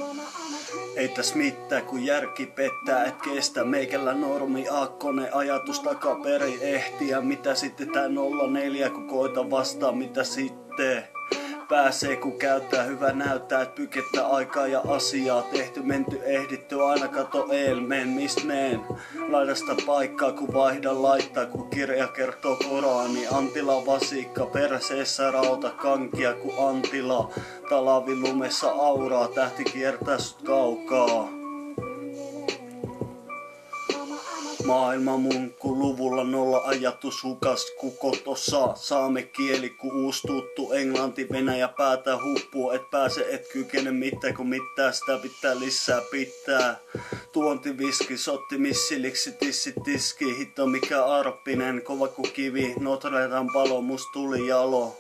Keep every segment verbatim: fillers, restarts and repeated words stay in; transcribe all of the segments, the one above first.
Ei täs mitään kun järki pettää, et kestä meikällä normi aakkonen ajatus takaperi ehtiä. Mitä sitten tää nolla neljä kun koita vastaan, mitä sitten? Pääsee kun käyttää, hyvä näyttää, et pykettä aikaa ja asiaa tehty, menty, ehditty, aina kato eelmeen, mist meen. Laidasta paikkaa kun vaihda laittaa, kun kirja kertoo Korani. Antila vasikka, perseessä rauta kankia kun Antila. Talavi lumessa auraa, tähti kiertää sut kaukaa. Maailma munkku luvulla nolla ajatus hukas kuko tossa. Saame kieli ku uus tuttu englanti venäjä päätä huppuu. Et pääse et kykene mitään kun mitään sitä pitää lisää pitää. Tuonti viski sotti missiliksi tissi tiski. Hitto mikä arppinen kova ku kivi. Notre Dame palo must tuli jalo.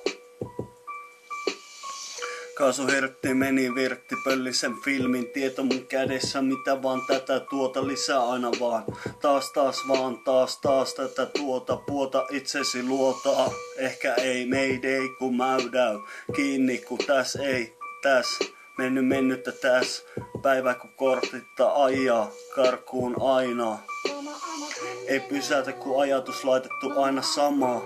Kaasuhertti meni virtti pöllisen filmin, tieto mun kädessä, mitä vaan tätä tuota lisää aina vaan. Taas taas vaan, taas taas tätä tuota, puota itsesi luotaa. Ehkä ei mayday kun mäydäy, kiinni kun täs ei, täs. Mennyt mennyttä täs, päivä kun kortitta ajaa, karkuun aina. Ei pysäytä kun ajatus laitettu aina samaa.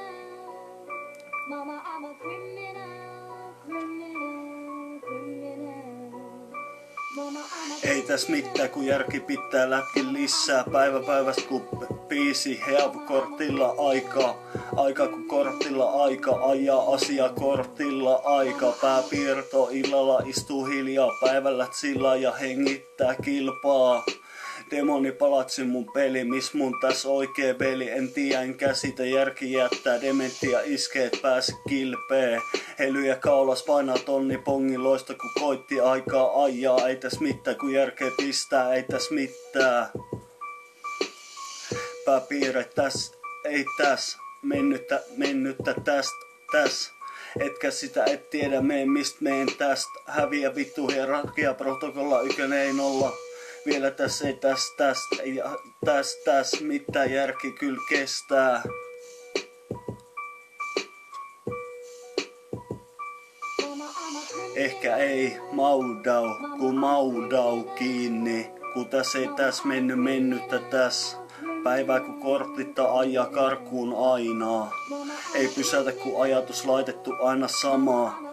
Ei täs mitään kun järki pitää lätkin lisää. Päivä päivästä kun biisi kortilla aikaa. Aika kun kortilla aika ajaa asia kortilla aika. Pääpiirto illalla istuu hiljaa päivällä sillä ja hengittää kilpaa. Demoni palatsi mun peli, mis mun täs oikee veli. En tiedä en käsitä, järki jättää dementia iskeet pääse kilpee. Helyjä kaulas painaa tonni pongi loista kun koitti aikaa ajaa. Ei täs mitään kun järkeä pistää, ei täs mitään. Pääpiirre täs, ei täs. Mennyttä, mennyttä täst, täs. Etkä sitä et tiedä meen mist meen täst. Häviä vittu hierarkia protokolla ykönen ei nolla. Vielä tässä ei täs täs ja täs täs mitä järki kyl kestää. Ehkä ei maudau, kun maudau kiinni. Kun täs ei täs mennyt mennyttä täs. Päivää kun kortitta ajaa karkuun ainaa. Ei pysäytä kun ajatus laitettu aina samaa.